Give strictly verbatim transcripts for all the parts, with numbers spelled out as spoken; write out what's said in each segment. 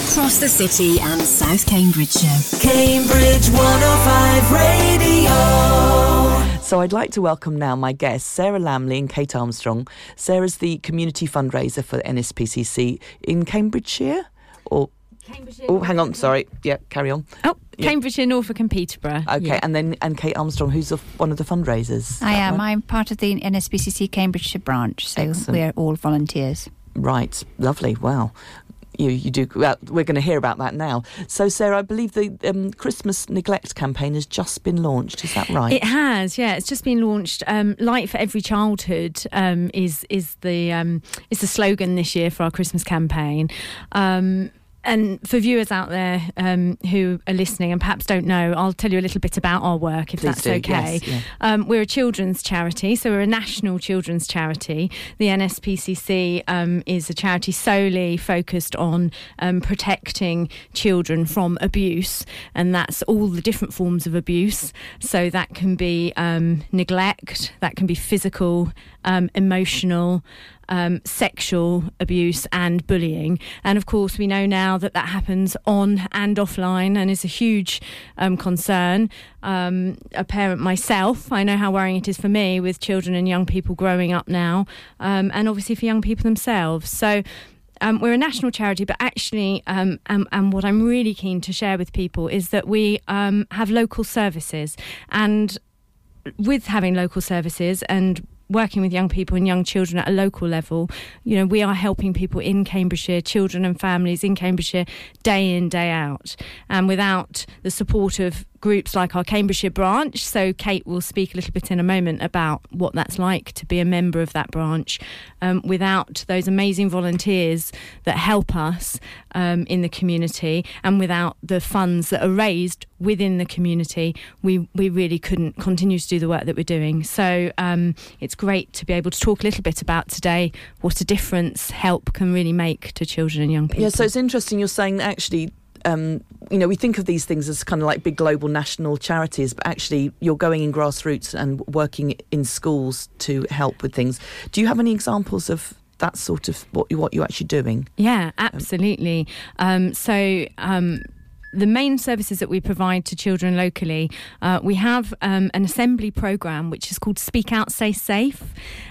across the city and South Cambridgeshire. Cambridge one oh five Radio. So I'd like to welcome now my guests, Sarah Lamley and Kate Armstrong. Sarah's the community fundraiser for N S P C C in Cambridgeshire, or Cambridgeshire. Oh, hang on, sorry. Yeah, carry on. Oh, yeah. Cambridgeshire, Norfolk and Peterborough. Okay, yeah. and then and Kate Armstrong, who's the, one of the fundraisers. I am. Right? I'm part of the N S P C C Cambridgeshire branch, so Excellent. we're all volunteers. Right, lovely. Wow. You, you do. Well, we're going to hear about that now. So, Sarah, I believe the um, Christmas neglect campaign has just been launched. Is that right? It has, yeah. It's just been launched. Um, Light for Every Childhood um, is is the um, is the slogan this year for our Christmas campaign. Um, And for viewers out there um, who are listening and perhaps don't know, I'll tell you a little bit about our work, if Please that's do, okay. yes, yeah. Um, we're a children's charity, so we're a national children's charity. The N S P C C um, is a charity solely focused on um, protecting children from abuse, and that's all the different forms of abuse. So that can be um, neglect, that can be physical, um, emotional, Um, sexual abuse and bullying. And of course we know now that that happens on and offline and is a huge um, concern. Um, a parent myself, I know how worrying it is for me with children and young people growing up now, um, and obviously for young people themselves. So Um, we're a national charity, but actually, um, and, and what I'm really keen to share with people is that we um, have local services. And with having local services and working with young people and young children at a local level, you know, we are helping people in Cambridgeshire, children and families in Cambridgeshire, day in, day out. And without the support of groups like our Cambridgeshire branch, so Kate will speak a little bit in a moment about what that's like to be a member of that branch, um, without those amazing volunteers that help us um, in the community, and without the funds that are raised within the community, we, we really couldn't continue to do the work that we're doing. So um, it's great to be able to talk a little bit about today what a difference help can really make to children and young people. Yeah, so it's interesting you're saying that actually, um, you know, we think of these things as kind of like big global national charities, but actually you're going in grassroots and working in schools to help with things. Do you have any examples of that sort of what, what you're actually doing? Yeah, absolutely. Um, so... Um, The main services that we provide to children locally, uh, we have um, an assembly programme which is called Speak Out, Stay Safe,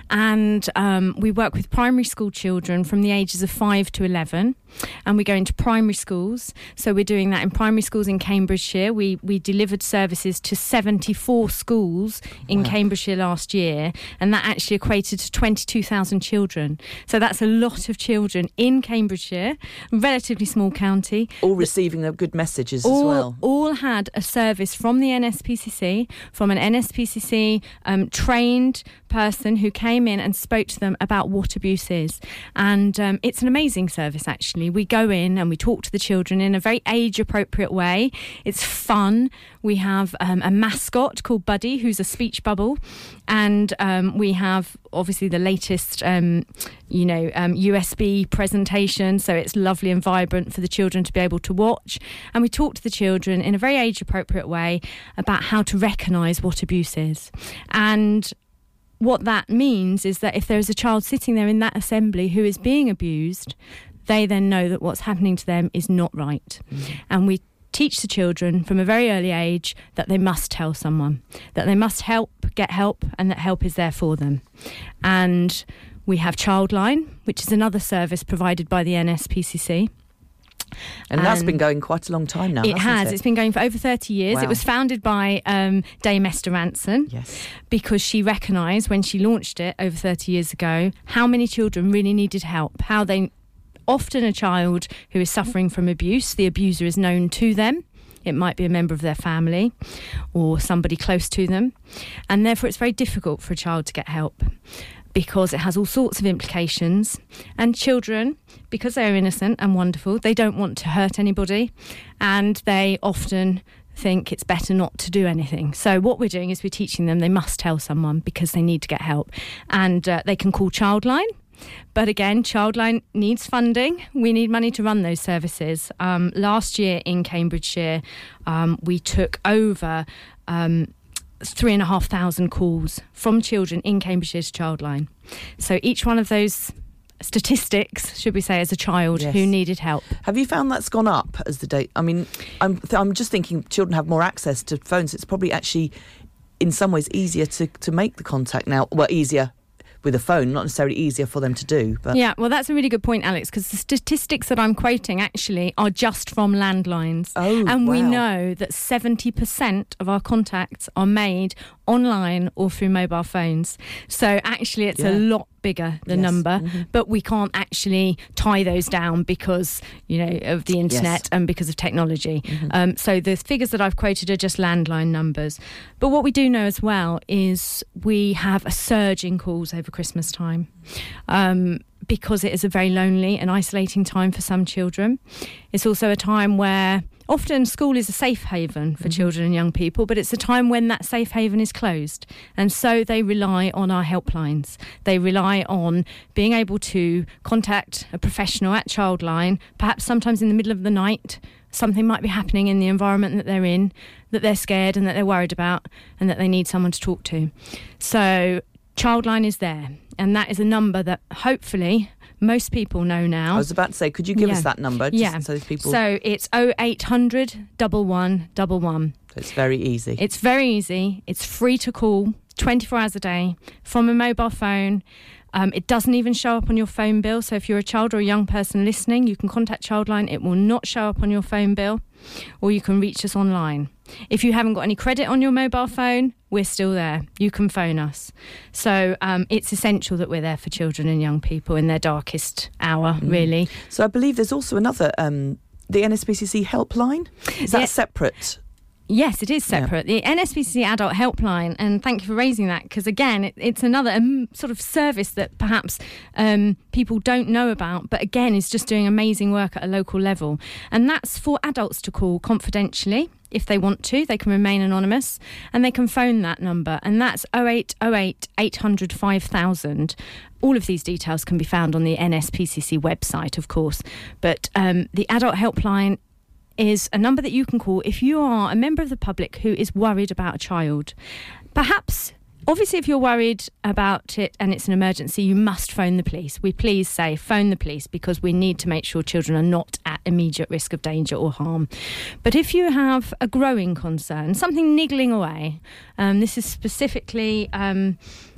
and um, we work with primary school children from the ages of five to eleven, and we go into primary schools. So we're doing that in primary schools in Cambridgeshire. We we delivered services to seventy-four schools in wow. Cambridgeshire last year, and that actually equated to twenty-two thousand children. So that's a lot of children in Cambridgeshire, relatively small county. All receiving a good message. Messages all, as well. all had a service from the N S P C C, from an N S P C C um, trained person who came in and spoke to them about what abuse is. And um, it's an amazing service, actually. We go in and we talk to the children in a very age-appropriate way. It's fun. We have um, a mascot called Buddy, who's a speech bubble. And um, we have, obviously, the latest, um, you know, um, U S B presentation. So it's lovely and vibrant for the children to be able to watch. And we talk to the children in a very age-appropriate way about how to recognise what abuse is. And what that means is that if there is a child sitting there in that assembly who is being abused, they then know that what's happening to them is not right. Mm-hmm. And we teach the children from a very early age that they must tell someone, that they must help, get help, and that help is there for them. And we have Childline, which is another service provided by the N S P C C. And, and that's been going quite a long time now, It has. It? It's been going for over thirty years. Wow. It was founded by um, Dame Esther Ranson. Yes. Because she recognised when she launched it over thirty years ago how many children really needed help, how they... Often a child who is suffering from abuse, the abuser is known to them. It might be a member of their family or somebody close to them. And therefore it's very difficult for a child to get help, because it has all sorts of implications. And children, because they are innocent and wonderful, they don't want to hurt anybody, and they often think it's better not to do anything. So what we're doing is we're teaching them they must tell someone because they need to get help. And uh, they can call Childline. But again, Childline needs funding. We need money to run those services. Um, last year in Cambridgeshire, um, we took over... Um, three and a half thousand calls from children in Cambridgeshire to Childline. So each one of those statistics, should we say, as a child Yes. who needed help. Have you found that's gone up as the date? I mean, I'm th- I'm just thinking children have more access to phones. It's probably actually, in some ways, easier to, to make the contact now. Well, easier with a phone, not necessarily easier for them to do. But Yeah, well, that's a really good point, Alex, because the statistics that I'm quoting actually are just from landlines. Oh, and we wow. know that seventy percent of our contacts are made online or through mobile phones. So actually it's Yeah. a lot bigger, the Yes. number, Mhm. but we can't actually tie those down because, you know, of the internet Yes. and because of technology. Mm-hmm. Um, so the figures that I've quoted are just landline numbers. But what we do know as well is we have a surge in calls over Christmas time. Um, because it is a very lonely and isolating time for some children. It's also a time where often school is a safe haven for mm-hmm. children and young people, but it's a time when that safe haven is closed. And so they rely on our helplines. They rely on being able to contact a professional at Childline, perhaps sometimes in the middle of the night. Something might be happening in the environment that they're in, that they're scared and that they're worried about, and that they need someone to talk to. So Childline is there, and that is a number that hopefully most people know now. I was about to say, could you give Yeah. us that number? Just Yeah. So people. So it's oh eight hundred, one one one one. It's very easy. It's very easy. It's free to call twenty-four hours a day from a mobile phone. Um, it doesn't even show up on your phone bill. So if you're a child or a young person listening, you can contact Childline. It will not show up on your phone bill, or you can reach us online. If you haven't got any credit on your mobile phone, we're still there. You can phone us. So um, it's essential that we're there for children and young people in their darkest hour, Mm. really. So I believe there's also another, um, the N S P C C helpline. Is that Yeah. separate? Yes, it is separate. The N S P C C Adult Helpline, and thank you for raising that, because again, it, it's another um, sort of service that perhaps um, people don't know about, but again, is just doing amazing work at a local level. And that's for adults to call confidentially. If they want to, they can remain anonymous, and they can phone that number, and that's oh eight oh eight, eight hundred, five thousand. All of these details can be found on the N S P C C website, of course, but um, the Adult Helpline is a number that you can call if you are a member of the public who is worried about a child. Perhaps, obviously, if you're worried about it and it's an emergency, you must phone the police. We please say phone the police, because we need to make sure children are not at immediate risk of danger or harm. But if you have a growing concern, something niggling away, um, this is specifically Um,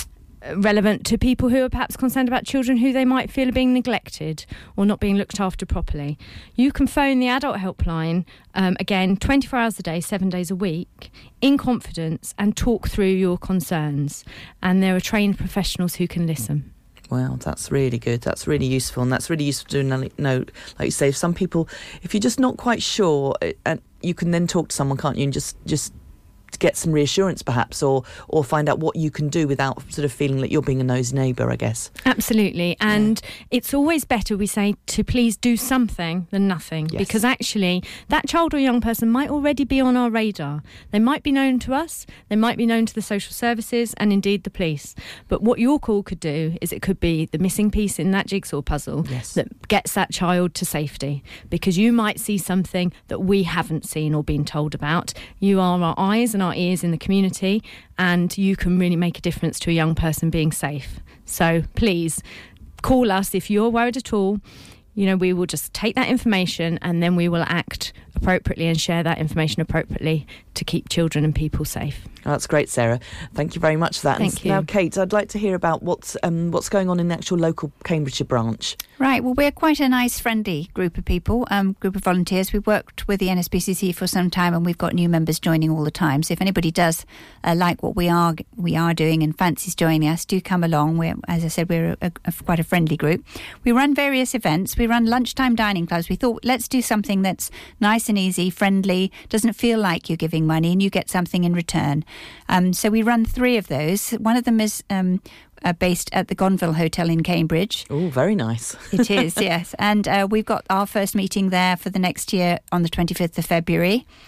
relevant to people who are perhaps concerned about children who they might feel are being neglected or not being looked after properly. You can phone the Adult Helpline, um, again, twenty-four hours a day, seven days a week, in confidence, and talk through your concerns. And there are trained professionals who can listen. Well, that's really good. That's really useful, and that's really useful to know, know, like you say, if some people, if you're just not quite sure, and you can then talk to someone, can't you, and just just get some reassurance perhaps, or or find out what you can do without sort of feeling like you're being a nosy neighbour, I guess. Absolutely. And yeah. It's always better, we say, to please do something than nothing. Yes. Because actually that child or young person might already be on our radar. They might be known to us, they might be known to the social services and indeed the police. But what your call could do is it could be the missing piece in that jigsaw puzzle Yes. that gets that child to safety, because you might see something that we haven't seen or been told about. You are our eyes and our ears in the community, and you can really make a difference to a young person being safe. So please call us if you're worried at all. You know, we will just take that information and then we will act appropriately and share that information appropriately to keep children and people safe. Oh, that's great, Sarah. Thank you very much for that. Thank and you. Now, Kate, I'd like to hear about what's um, what's going on in the actual local Cambridgeshire branch. Right, well, we're quite a nice, friendly group of people, um, group of volunteers. We've worked with the N S P C C for some time, and we've got new members joining all the time. So if anybody does uh, like what we are we are doing and fancies joining us, do come along. We're, as I said, we're a, a, quite a friendly group. We run various events. We run lunchtime dining clubs. We thought, let's do something that's nice and easy, friendly, doesn't feel like you're giving money, and you get something in return. Um, so we run three of those. One of them is um, uh, based at the Gonville Hotel in Cambridge. Oh, very nice. It is, yes. And uh, we've got our first meeting there for the next year on the twenty-fifth of February.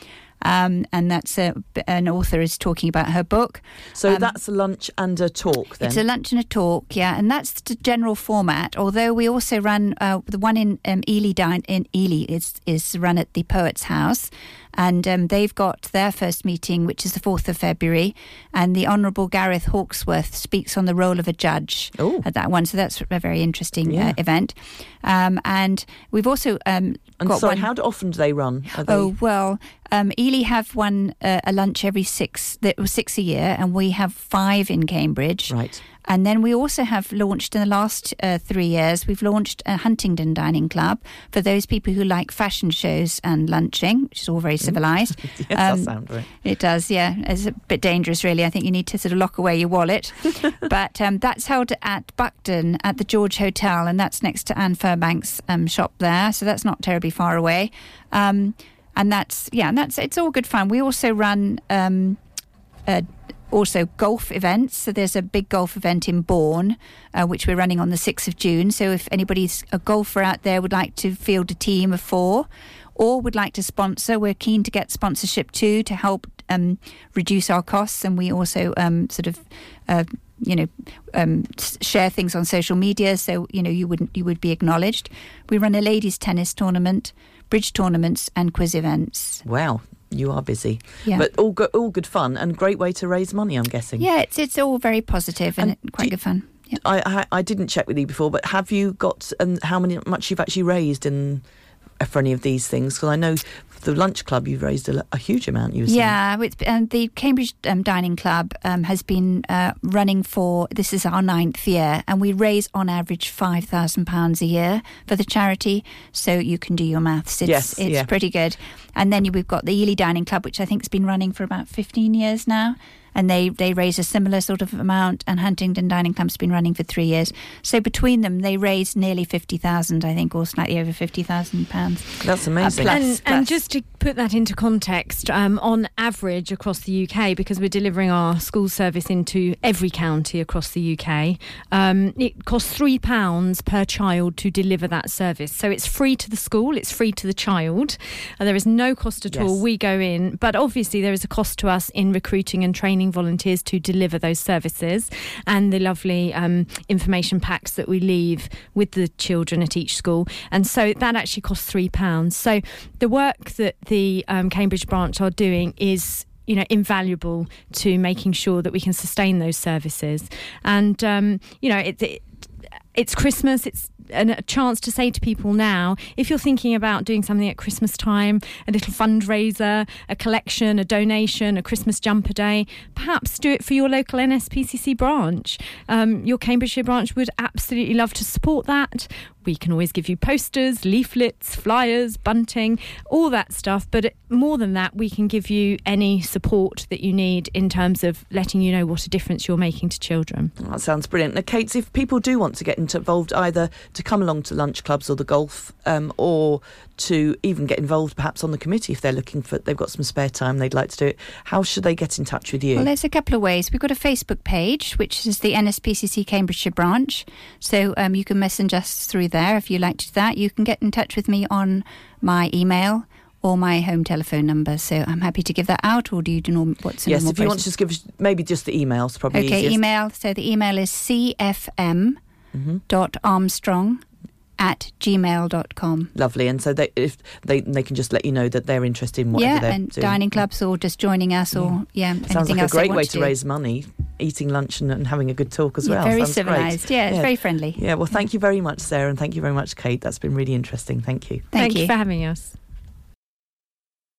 um, and that's a, an author is talking about her book. So Um, that's a lunch and a talk then? It's a lunch and a talk, yeah, and that's the general format. Although we also run uh, the one in um, Ely, Dine, in Ely is is run at the Poets House, and um, they've got their first meeting, which is the fourth of February, and the Honourable Gareth Hawksworth speaks on the role of a judge Ooh. at that one. So that's a very interesting Yeah. uh, event. Um, and we've also um, and got sorry, one. how often do they run? Are they... Oh well, um, Ely have one uh, a lunch every six that was six a year, and we have five in Cambridge. Right. And then we also have launched in the last uh, three years, we've launched a Huntingdon Dining Club for those people who like fashion shows and lunching, which is all very civilised. Yes, that sounds right. It does, yeah. It's a bit dangerous, really. I think you need to sort of lock away your wallet. But um, that's held at Buckden at the George Hotel, and that's next to Anne Fairbank's um, shop there. So that's not terribly far away. Um, and that's, yeah, and that's it's all good fun. We also run... Um, uh, Also, golf events. So there's a big golf event in Bourne, uh, which we're running on the sixth of June. So if anybody's a golfer out there would like to field a team of four or would like to sponsor, we're keen to get sponsorship too to help um, reduce our costs. And we also um, sort of... Uh, you know, um, share things on social media, so you know you would you would be acknowledged. We run a ladies' tennis tournament, bridge tournaments, and quiz events. Wow, you are busy, Yeah. but all good, all good fun and great way to raise money, I'm guessing. Yeah, it's it's all very positive and, And quite do you- good fun. Yeah. I, I I didn't check with you before, but have you got um, how many much you've actually raised in for any of these things? Because I know the lunch club you've raised a, a huge amount. You were saying. Yeah, it's, and the Cambridge um, Dining Club um, has been uh, running for, this is our ninth year, and we raise on average five thousand pounds a year for the charity, so you can do your maths. It's, Yes, it's yeah. pretty good. And then we've got the Ely Dining Club, which I think has been running for about fifteen years now, and they, they raise a similar sort of amount, and Huntingdon Dining Club's been running for three years. So between them, they raise nearly fifty thousand, I think, or slightly over fifty thousand pounds. That's amazing. plus- And, and just to put that into context, um, on average across the U K, because we're delivering our school service into every county across the U K, um, it costs three pounds per child to deliver that service. So it's free to the school, it's free to the child, and there is no cost at Yes. all. We go in, but obviously there is a cost to us in recruiting and training volunteers to deliver those services, and the lovely um, information packs that we leave with the children at each school. And so that actually costs three pounds. So the work that the um, Cambridge branch are doing is, you know, invaluable to making sure that we can sustain those services. And um, you know, it, it, it's Christmas. It's an, a chance to say to people now, if you're thinking about doing something at Christmas time, a little fundraiser, a collection, a donation, a Christmas jumper day, perhaps do it for your local N S P C C branch. Um, your Cambridgeshire branch would absolutely love to support that. We can always give you posters, leaflets, flyers, bunting, all that stuff. But more than that, we can give you any support that you need in terms of letting you know what a difference you're making to children. That sounds brilliant. Now, Kate, if people do want to get involved, either to come along to lunch clubs or the golf, um, or to even get involved perhaps on the committee if they're looking for, they've got some spare time, they'd like to do it, how should they get in touch with you? Well, there's a couple of ways. We've got a Facebook page, which is the N S P C C Cambridgeshire branch. So um, you can message us through there if you like to do that. You can get in touch with me on my email or my home telephone number. So I'm happy to give that out, or do you do norm- what's the yes, normal if you want to process? just give us maybe just the emails, probably Okay, easiest. email. So the email is c f m dot armstrong at gmail dot com. Lovely. And so they, if they they can just let you know that they're interested in whatever Yeah, they're and doing. dining clubs or just joining us, or yeah, anything Sounds like a else they great want way to to do. raise money, eating lunch and, and having a good talk as Yeah, well. very Sounds great. civilised. Yeah, it's very friendly. Yeah, well, thank you very much, Sarah, and thank you very much, Kate. That's been really interesting. Thank you. Thank you you. for having us.